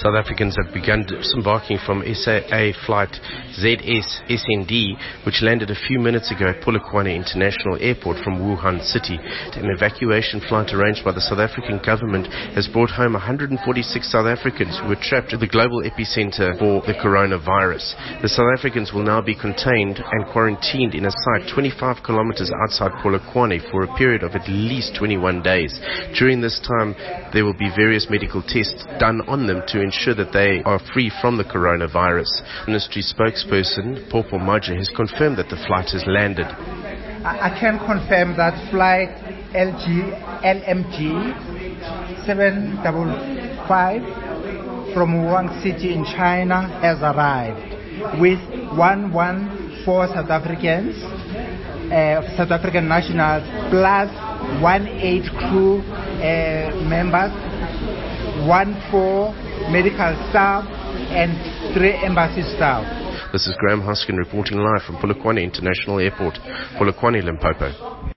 South Africans have begun disembarking from SAA flight ZS-SND, which landed a few minutes ago at Polokwane International Airport from Wuhan City. An evacuation flight arranged by the South African government has brought home 146 South Africans who were trapped at the global epicenter for the coronavirus. The South Africans will now be contained and quarantined in a site 25 kilometers outside Polokwane for a period of at least 21 days. During this time, there will be various medical tests done on them to ensure that they are free from the coronavirus. Ministry spokesperson Popo Maja has confirmed that the flight has landed. I can confirm that flight LMG 755 from Wuhan City in China has arrived with 114 South Africans, South African nationals, plus 18 crew members, 14 medical staff, and 3 embassy staff. This is Graham Hoskin reporting live from Polokwane International Airport, Polokwane, Limpopo.